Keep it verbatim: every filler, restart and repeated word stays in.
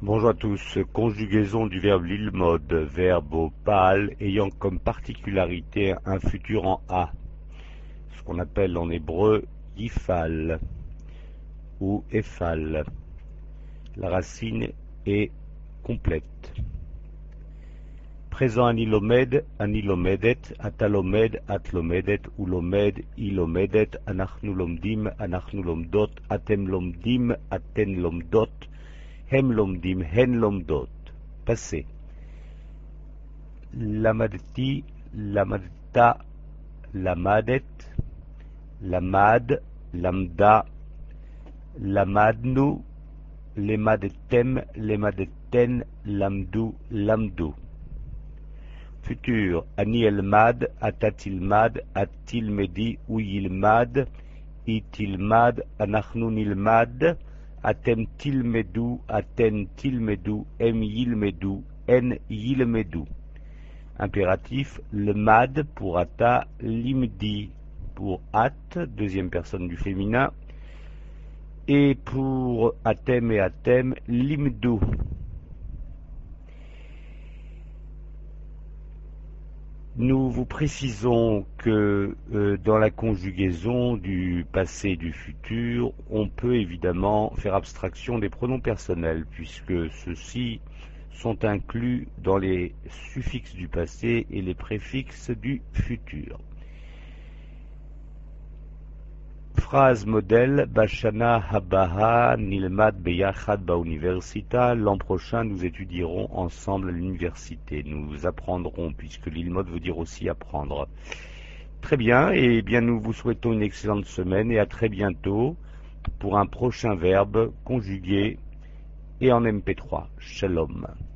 Bonjour à tous. Conjugaison du verbe lilmod, verbe au pâle ayant comme particularité un futur en a, ce qu'on appelle en hébreu yifal ou ephal. La racine est complète. Présent anilomed, anilomedet, atalomed, atlomedet, ulomed, ilomedet, anachnu lomdim, anachnu lomdot, atem lomdim, aten lomdot, hem lomdim, hen lomdot. Passé. Lamadti, lamadta, lamadet, lamad, lamda, lamadnu, lemadetem, lemadetten, lamdu, lamdu. Futur, ani elmad, atatilmad, atilmedi, uyilmad, itilmad, anachnu nilmad, atem tilmedu, aten tilmedu, em yilmedu, en yilmedu. Impératif, le mad pour ata, limdi pour at, deuxième personne du féminin, et pour atem et atem, limdu. Nous vous précisons que euh, dans la conjugaison du passé et du futur, on peut évidemment faire abstraction des pronoms personnels, puisque ceux-ci sont inclus dans les suffixes du passé et les préfixes du futur. Phrase modèle, Bashana Habaha Nilmad Beyachad Bauniversita. L'an prochain, nous étudierons ensemble à l'université. Nous apprendrons, puisque l'ilmod veut dire aussi apprendre. Très bien, et bien nous vous souhaitons une excellente semaine et à très bientôt pour un prochain verbe conjugué et en M P trois. Shalom.